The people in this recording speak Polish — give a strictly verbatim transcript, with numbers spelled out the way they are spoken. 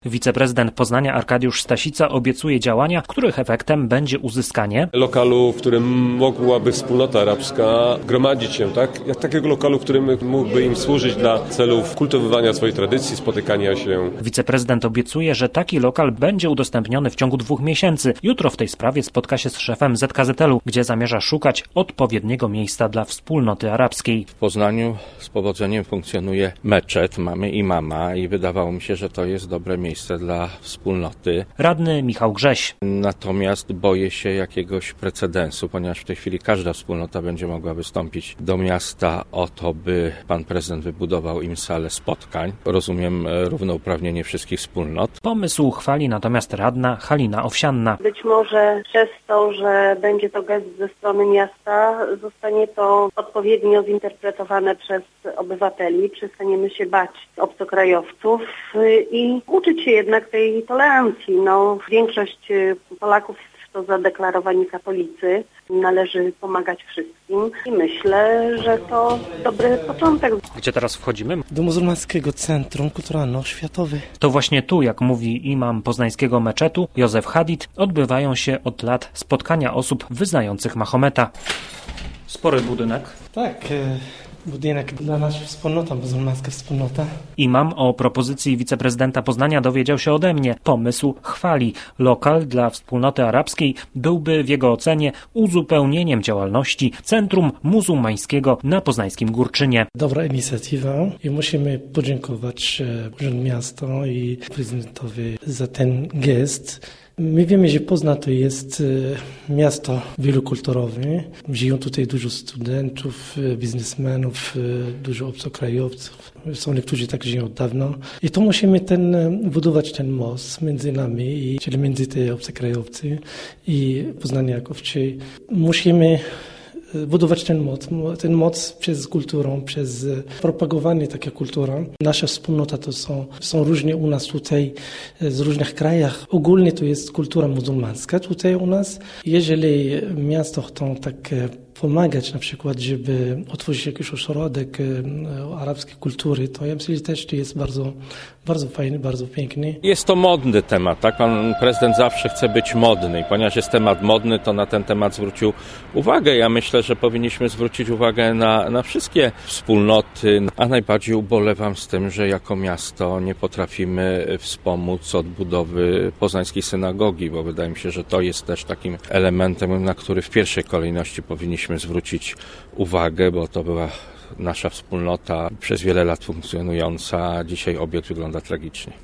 Wiceprezydent Poznania Arkadiusz Stasica obiecuje działania, których efektem będzie uzyskanie lokalu, w którym mogłaby wspólnota arabska gromadzić się, tak? Jak takiego lokalu, w którym mógłby im służyć dla celów kultywowania swojej tradycji, spotykania się. Wiceprezydent obiecuje, że taki lokal będzie udostępniony w ciągu dwóch miesięcy. Jutro w tej sprawie spotka się z szefem Z K Z L-u, gdzie zamierza szukać odpowiedniego miejsca dla wspólnoty arabskiej. W Poznaniu z powodzeniem funkcjonuje meczet, mamy imama i wydawało mi się, że to jest dobre miejsce dla wspólnoty. Radny Michał Grześ. Natomiast boję się jakiegoś precedensu, ponieważ w tej chwili każda wspólnota będzie mogła wystąpić do miasta o to, by pan prezydent wybudował im salę spotkań. Rozumiem równouprawnienie wszystkich wspólnot. Pomysł chwali natomiast radna Halina Owsianna. Być może przez to, że będzie to gest ze strony miasta, zostanie to odpowiednio zinterpretowane przez obywateli. Przestaniemy się bać obcokrajowców i uczyć się jednak tej tolerancji. No, większość Polaków to zadeklarowani katolicy. Należy pomagać wszystkim i myślę, że to dobry początek. Gdzie teraz wchodzimy? Do Muzułmańskiego Centrum Kulturalno-Światowe. To właśnie tu, jak mówi imam poznańskiego meczetu Józef Hadid, odbywają się od lat spotkania osób wyznających Mahometa. Spory budynek. Tak, budynek dla naszej wspólnoty, muzułmańska wspólnota. Imam o propozycji wiceprezydenta Poznania dowiedział się ode mnie. Pomysł chwali. Lokal dla wspólnoty arabskiej byłby w jego ocenie uzupełnieniem działalności Centrum Muzułmańskiego na poznańskim Górczynie. Dobra inicjatywa i musimy podziękować Urzędowi Miasta i prezydentowi za ten gest. My wiemy, że Poznań to jest miasto wielokulturowe. Żyją tutaj dużo studentów, biznesmenów, dużo obcokrajowców. Są niektórzy tak żyją od dawna. I to musimy ten, budować ten most między nami, czyli między te obcokrajowcy i Poznanie jako wsi. Musimy budować ten moc, ten moc przez kulturę, przez propagowanie takiej kultury. Nasza wspólnota to są, są różnie u nas tutaj z różnych krajach. Ogólnie to jest kultura muzułmańska tutaj u nas. Jeżeli miasto chcą tak pomagać na przykład, żeby otworzyć jakiś ośrodek arabskiej kultury, to ja myślę, że też to jest bardzo, bardzo fajny, bardzo piękny. Jest to modny temat, tak? Pan prezydent zawsze chce być modny i ponieważ jest temat modny, to na ten temat zwrócił uwagę. Ja myślę, że powinniśmy zwrócić uwagę na, na wszystkie wspólnoty, a najbardziej ubolewam z tym, że jako miasto nie potrafimy wspomóc odbudowy poznańskiej synagogi, bo wydaje mi się, że to jest też takim elementem, na który w pierwszej kolejności powinniśmy zwrócić uwagę, bo to była nasza wspólnota przez wiele lat funkcjonująca, a dzisiaj obiekt wygląda tragicznie.